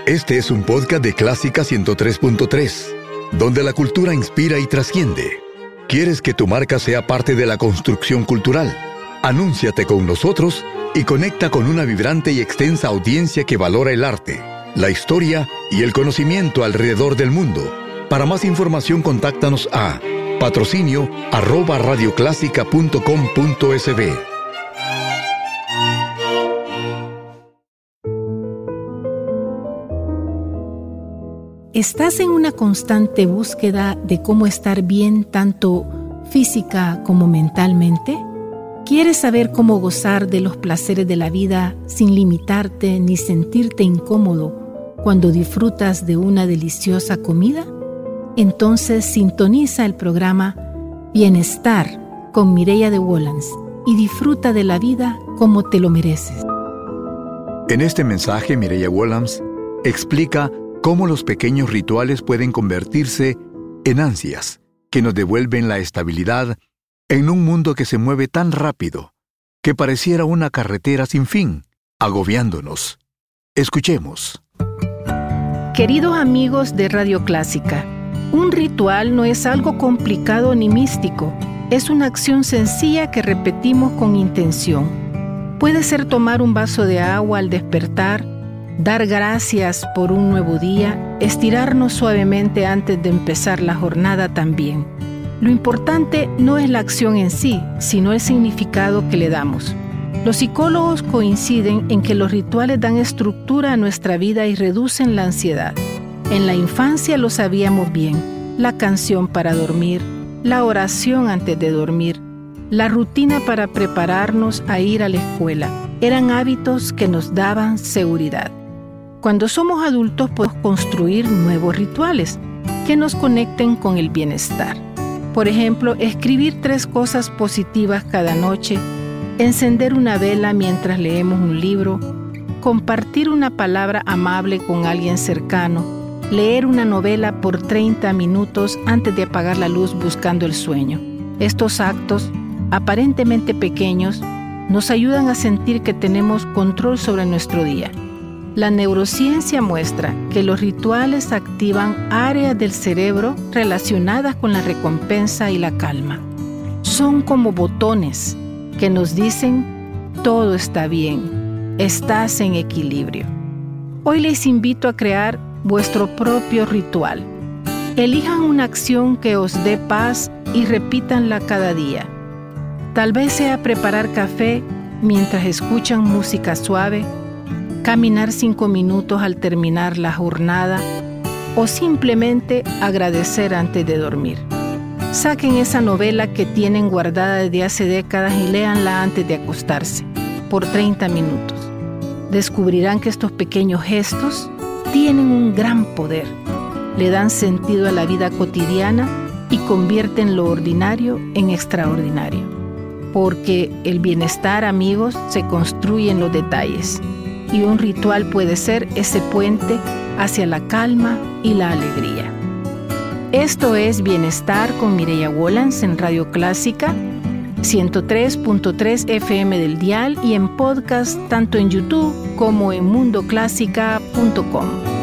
Este es un podcast de Clásica 103.3, donde la cultura inspira y trasciende. ¿Quieres que tu marca sea parte de la construcción cultural? Anúnciate con nosotros y conecta con una vibrante y extensa audiencia que valora el arte, la historia y el conocimiento alrededor del mundo. Para más información, contáctanos a patrocinio@radioclásica.com.sb. ¿Estás en una constante búsqueda de cómo estar bien tanto física como mentalmente? ¿Quieres saber cómo gozar de los placeres de la vida sin limitarte ni sentirte incómodo cuando disfrutas de una deliciosa comida? Entonces sintoniza el programa Bienestar con Mireya de Wolans y disfruta de la vida como te lo mereces. En este mensaje, Mireya Wolans explica cómo los pequeños rituales pueden convertirse en ansias que nos devuelven la estabilidad en un mundo que se mueve tan rápido que pareciera una carretera sin fin, agobiándonos. Escuchemos. Queridos amigos de Radio Clásica, un ritual no es algo complicado ni místico, es una acción sencilla que repetimos con intención. Puede ser tomar un vaso de agua al despertar, dar gracias por un nuevo día, estirarnos suavemente antes de empezar la jornada también. Lo importante no es la acción en sí, sino el significado que le damos. Los psicólogos coinciden en que los rituales dan estructura a nuestra vida y reducen la ansiedad. En la infancia lo sabíamos bien, la canción para dormir, la oración antes de dormir, la rutina para prepararnos a ir a la escuela, eran hábitos que nos daban seguridad. Cuando somos adultos podemos construir nuevos rituales que nos conecten con el bienestar. Por ejemplo, escribir 3 cosas positivas cada noche, encender una vela mientras leemos un libro, compartir una palabra amable con alguien cercano, leer una novela por 30 minutos antes de apagar la luz buscando el sueño. Estos actos, aparentemente pequeños, nos ayudan a sentir que tenemos control sobre nuestro día. La neurociencia muestra que los rituales activan áreas del cerebro relacionadas con la recompensa y la calma. Son como botones que nos dicen: todo está bien, estás en equilibrio. Hoy les invito a crear vuestro propio ritual. Elijan una acción que os dé paz y repítanla cada día. Tal vez sea preparar café mientras escuchan música suave, caminar 5 minutos al terminar la jornada o simplemente agradecer antes de dormir. Saquen esa novela que tienen guardada desde hace décadas y léanla antes de acostarse, por 30 minutos. Descubrirán que estos pequeños gestos tienen un gran poder. Le dan sentido a la vida cotidiana y convierten lo ordinario en extraordinario. Porque el bienestar, amigos, se construye en los detalles. Y un ritual puede ser ese puente hacia la calma y la alegría. Esto es Bienestar con Mireya Wolans en Radio Clásica, 103.3 FM del dial y en podcast tanto en YouTube como en mundoclásica.com.